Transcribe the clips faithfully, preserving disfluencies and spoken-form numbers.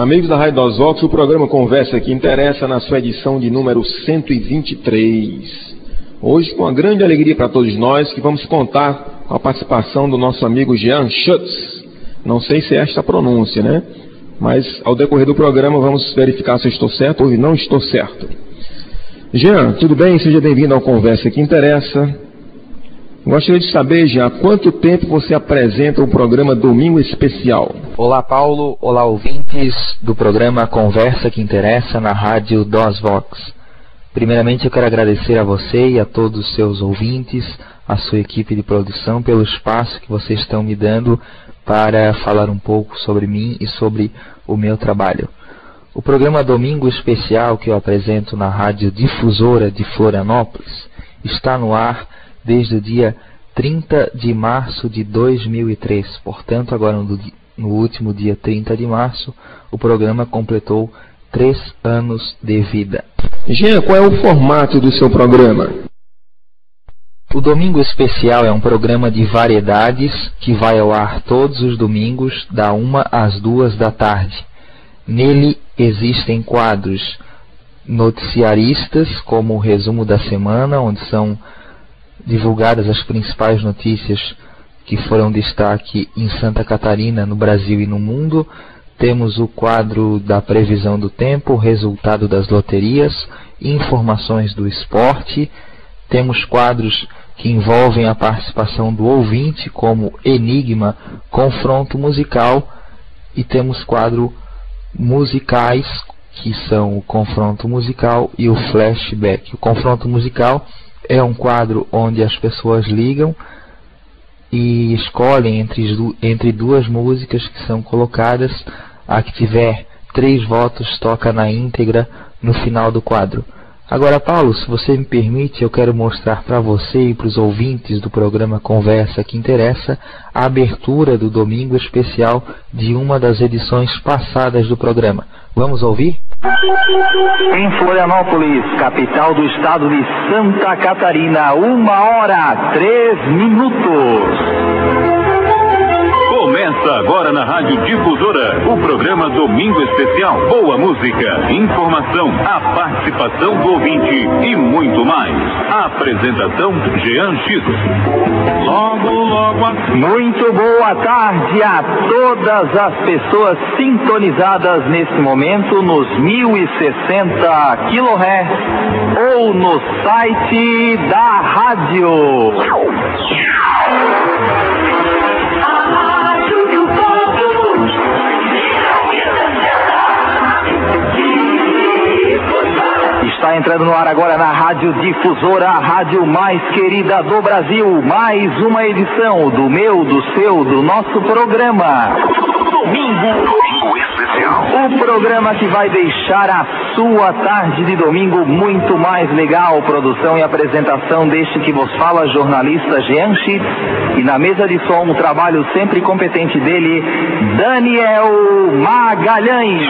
Amigos da Rádio Dosvox, o programa Conversa que Interessa na sua edição de número cento e vinte e três. Hoje, com uma grande alegria para todos nós, que vamos contar com a participação do nosso amigo Jean Schutz. Não sei se é esta a pronúncia, né? Mas ao decorrer do programa vamos verificar se eu estou certo ou não estou certo. Jean, tudo bem? Seja bem-vindo ao Conversa que Interessa. Gostaria de saber, já, há quanto tempo você apresenta o programa Domingo Especial? Olá, Paulo. Olá, ouvintes do programa Conversa que Interessa na Rádio Dosvox. Primeiramente, eu quero agradecer a você e a todos os seus ouvintes, a sua equipe de produção, pelo espaço que vocês estão me dando para falar um pouco sobre mim e sobre o meu trabalho. O programa Domingo Especial, que eu apresento na Rádio Difusora de Florianópolis, está no ar desde o dia trinta de março de dois mil e três. Portanto, agora no, no último dia trinta de março, o programa completou três anos de vida. Jean, qual é o formato do seu programa? O Domingo Especial é um programa de variedades que vai ao ar todos os domingos, da uma às duas da tarde. Nele existem quadros noticiaristas, como o resumo da semana, onde são divulgadas as principais notícias que foram destaque em Santa Catarina, no Brasil e no mundo. Temos o quadro da previsão do tempo, resultado das loterias, informações do esporte. Temos quadros que envolvem a participação do ouvinte, como Enigma, Confronto Musical, e temos quadro musicais, que são o Confronto Musical e o Flashback. O Confronto Musical é um quadro onde as pessoas ligam e escolhem entre, entre duas músicas que são colocadas. A que tiver três votos toca na íntegra no final do quadro. Agora, Paulo, se você me permite, eu quero mostrar para você e para os ouvintes do programa Conversa que Interessa a abertura do Domingo Especial de uma das edições passadas do programa. Vamos ouvir? Em Florianópolis, capital do estado de Santa Catarina, uma hora, três minutos. Começa agora na Rádio Difusora, o programa Domingo Especial. Boa música, informação, a participação do ouvinte e muito mais. A apresentação, Jean Schutz. Logo, logo assim. Muito boa tarde a todas as pessoas sintonizadas nesse momento nos mil e sessenta quilohertz ou no site da rádio. Está entrando no ar agora na Rádio Difusora, a rádio mais querida do Brasil. Mais uma edição do meu, do seu, do nosso programa Domingo Especial. O programa que vai deixar a sua tarde de domingo muito mais legal. Produção e apresentação deste que vos fala, jornalista Jean Schutz. E na mesa de som, o trabalho sempre competente dele, Daniel Magalhães.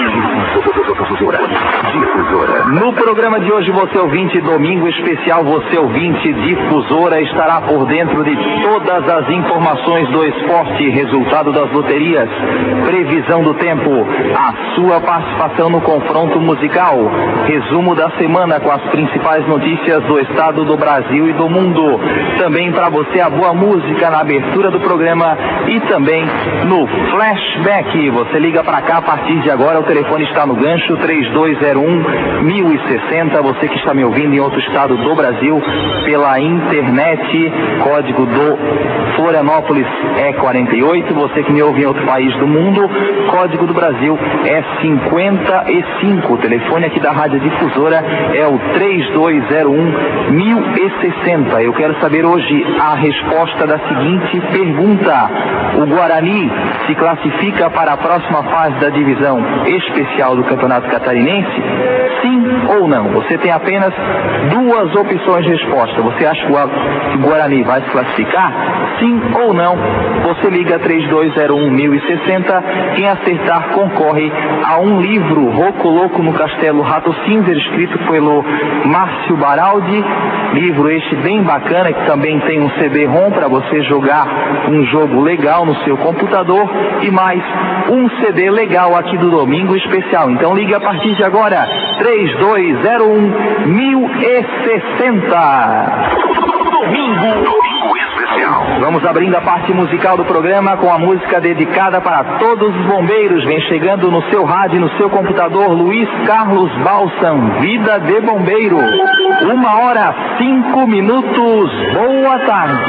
No programa de hoje, você ouvinte Domingo Especial, você ouvinte Difusora, estará por dentro de todas as informações do esporte, resultado das loterias, previsão do tempo, a sua participação no confronto musical, resumo da semana com as principais notícias do estado, do Brasil e do mundo. Também para você a boa música na abertura do programa e também no Flashback. Você liga para cá a partir de agora, o telefone está no gancho três dois zero um, mil e sessenta. Você que está me ouvindo em outro estado do Brasil pela internet, código do Florianópolis é quarenta e oito. Você que me ouve em outro país do mundo, código do Brasil é cinquenta e cinco. O telefone aqui da Rádio Difusora é o três dois zero um, mil e sessenta. Eu quero saber hoje a resposta da seguinte pergunta: o Guarani se classifica para a próxima fase da divisão especial do Campeonato Catarinense? Sim ou não? Você tem apenas duas opções de resposta. Você acha que o Guarani vai se classificar? Sim ou não? Você liga três dois zero um, mil e sessenta. Quem acertar concorre a um livro, Roco Louco no Castelo Castelo Rato Cinza, escrito pelo Márcio Baraldi. Livro este bem bacana, que também tem um C D ROM para você jogar um jogo legal no seu computador e mais um C D legal aqui do Domingo Especial. Então ligue a partir de agora, três dois zero um, mil e sessenta. Domingo, Domingo Especial. Vamos abrindo a parte musical do programa com a música dedicada para todos os bombeiros. Vem chegando no seu rádio, no seu computador, Luiz Carlos Balsam, Vida de Bombeiro. Uma hora, cinco minutos. Boa tarde.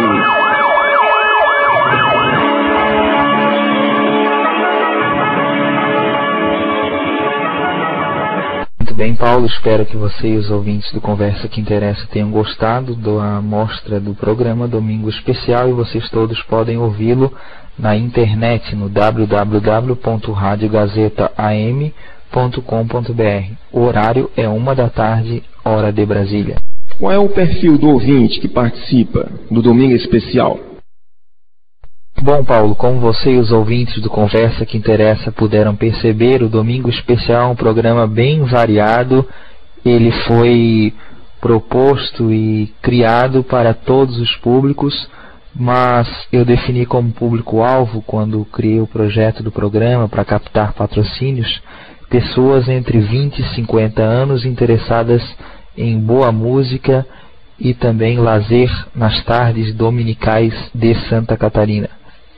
Bem, Paulo, espero que você e os ouvintes do Conversa que Interessa tenham gostado da amostra do programa Domingo Especial, e vocês todos podem ouvi-lo na internet no w w w ponto rádio gazeta a m ponto com ponto b r. O horário é uma da tarde, hora de Brasília. Qual é o perfil do ouvinte que participa do Domingo Especial? Bom, Paulo, como você e os ouvintes do Conversa que Interessa puderam perceber, o Domingo Especial é um programa bem variado. Ele foi proposto e criado para todos os públicos, mas eu defini como público-alvo, quando criei o projeto do programa para captar patrocínios, pessoas entre vinte e cinquenta anos interessadas em boa música e também lazer nas tardes dominicais de Santa Catarina.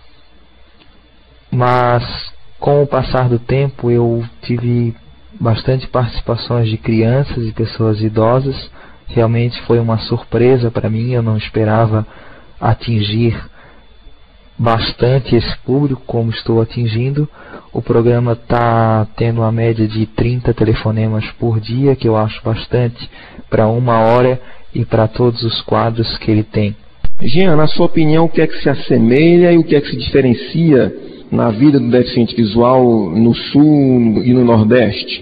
Mas com o passar do tempo eu tive bastante participações de crianças e pessoas idosas. Realmente foi uma surpresa para mim, eu não esperava atingir bastante esse público como estou atingindo. O programa está tendo uma média de trinta telefonemas por dia, que eu acho bastante para uma hora e para todos os quadros que ele tem. Jean, na sua opinião, o que é que se assemelha e o que é que se diferencia na vida do deficiente visual no Sul e no Nordeste?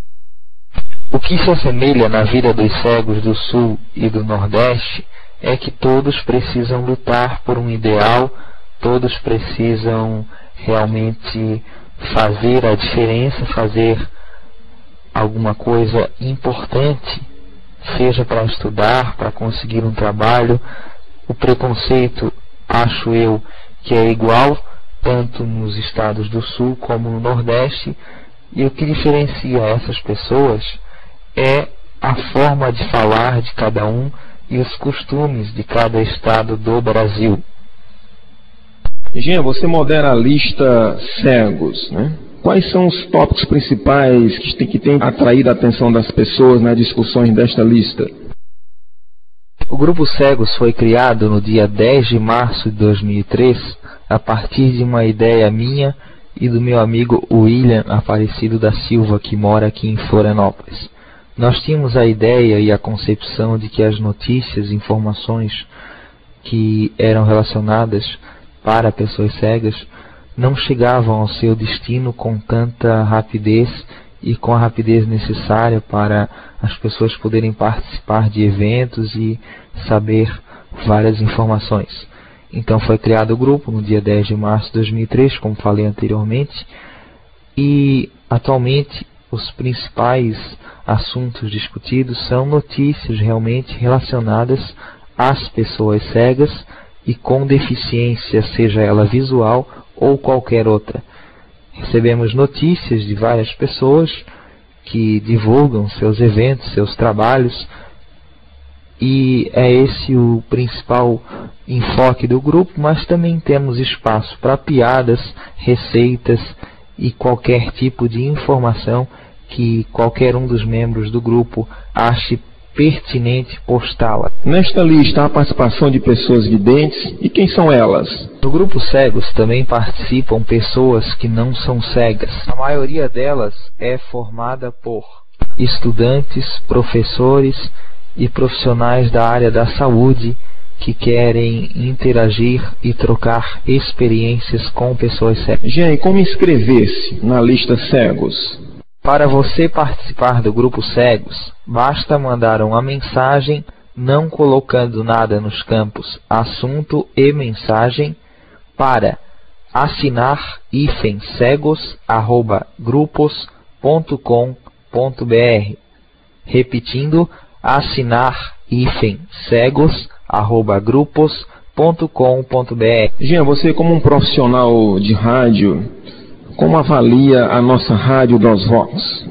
O que se assemelha na vida dos cegos do Sul e do Nordeste é que todos precisam lutar por um ideal, todos precisam realmente fazer a diferença, fazer alguma coisa importante, seja para estudar, para conseguir um trabalho. O preconceito, acho eu, que é igual, tanto nos estados do Sul como no Nordeste, e o que diferencia essas pessoas é a forma de falar de cada um e os costumes de cada estado do Brasil. Jean, você modera a lista Cegos, né? Quais são os tópicos principais que tem, que tem atraído a atenção das pessoas nas discussões desta lista? O Grupo Cegos foi criado no dia dez de março de dois mil e três, a partir de uma ideia minha e do meu amigo William Aparecido da Silva, que mora aqui em Florianópolis. Nós tínhamos a ideia e a concepção de que as notícias, informações que eram relacionadas para pessoas cegas não chegavam ao seu destino com tanta rapidez e com a rapidez necessária para as pessoas poderem participar de eventos e saber várias informações. Então foi criado o grupo no dia dez de março de dois mil e três, como falei anteriormente, e atualmente os principais assuntos discutidos são notícias realmente relacionadas às pessoas cegas e com deficiência, seja ela visual ou qualquer outra. Recebemos notícias de várias pessoas que divulgam seus eventos, seus trabalhos, e é esse o principal enfoque do grupo, mas também temos espaço para piadas, receitas e qualquer tipo de informação que qualquer um dos membros do grupo ache pertinente postá-la. Nesta lista há a participação de pessoas videntes, e quem são elas? No Grupo Cegos também participam pessoas que não são cegas. A maioria delas é formada por estudantes, professores e profissionais da área da saúde que querem interagir e trocar experiências com pessoas cegas. Jean, como inscrever-se na lista Cegos? Para você participar do Grupo Cegos, basta mandar uma mensagem, não colocando nada nos campos assunto e mensagem, para assinar hífen cegos arroba grupos ponto com ponto b r. Repetindo, assinar hífen cegos arroba grupos ponto com ponto b r. Jean, você como um profissional de rádio, como avalia a nossa Rádio DOSVox?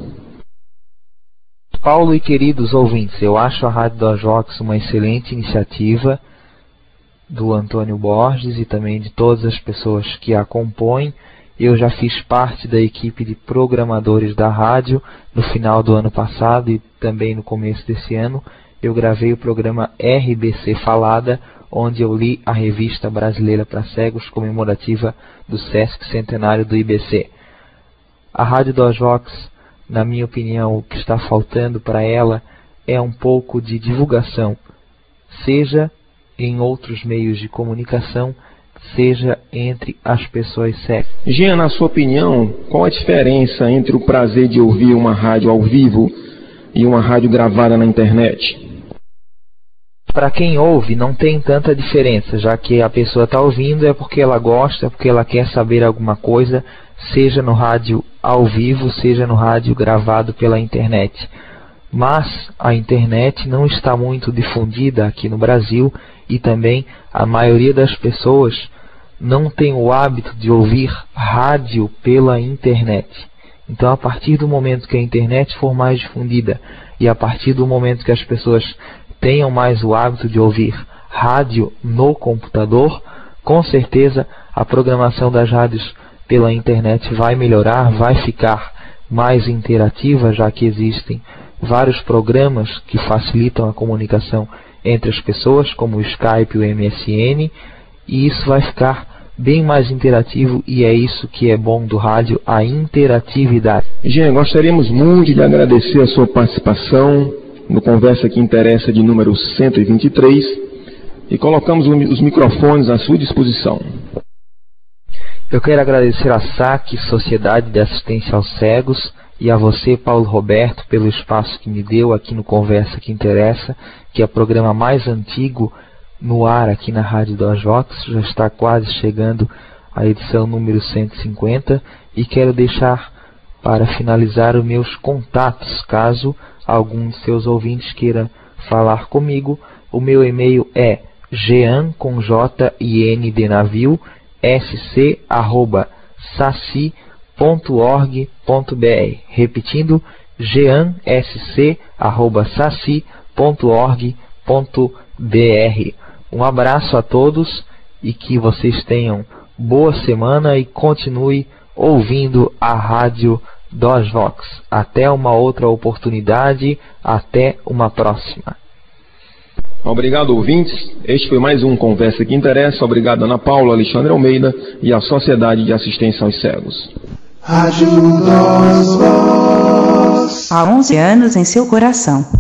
Paulo e queridos ouvintes, eu acho a Rádio DOSVox uma excelente iniciativa do Antônio Borges e também de todas as pessoas que a compõem. Eu já fiz parte da equipe de programadores da rádio no final do ano passado e também no começo desse ano. Eu gravei o programa R B C Falada, onde eu li a revista brasileira para cegos comemorativa do Sesc Centenário do I B C. A Rádio DOSVox, na minha opinião, o que está faltando para ela é um pouco de divulgação, seja em outros meios de comunicação, seja entre as pessoas cegas. Jean, na sua opinião, qual a diferença entre o prazer de ouvir uma rádio ao vivo e uma rádio gravada na internet? Para quem ouve, não tem tanta diferença, já que a pessoa está ouvindo é porque ela gosta, porque ela quer saber alguma coisa, seja no rádio ao vivo, seja no rádio gravado pela internet. Mas a internet não está muito difundida aqui no Brasil e também a maioria das pessoas não tem o hábito de ouvir rádio pela internet. Então, a partir do momento que a internet for mais difundida e a partir do momento que as pessoas tenham mais o hábito de ouvir rádio no computador, com certeza a programação das rádios pela internet vai melhorar, vai ficar mais interativa, já que existem vários programas que facilitam a comunicação entre as pessoas, como o Skype e o M S N, e isso vai ficar bem mais interativo e é isso que é bom do rádio, a interatividade. Jean, gostaríamos muito de agradecer a sua participação no Conversa que Interessa de número cento e vinte e três e colocamos os microfones à sua disposição. Eu quero agradecer à S A C, Sociedade de Assistência aos Cegos, e a você, Paulo Roberto, pelo espaço que me deu aqui no Conversa que Interessa, que é o programa mais antigo no ar aqui na Rádio DOSVox, já está quase chegando a edição número cento e cinquenta, e quero deixar para finalizar os meus contatos, caso algum de seus ouvintes queira falar comigo. O meu e-mail é jean com j e n de navio sc arroba saci ponto org ponto br. Repetindo, jean sc arroba saci ponto org ponto br. Um abraço a todos e que vocês tenham boa semana e continue ouvindo a Rádio DOSVox. Até uma outra oportunidade, até uma próxima. Obrigado, ouvintes. Este foi mais um Conversa que Interessa. Obrigado, Ana Paula, Alexandre Almeida e a Sociedade de Assistência aos Cegos. Rádio DOSVox. Há onze anos em seu coração.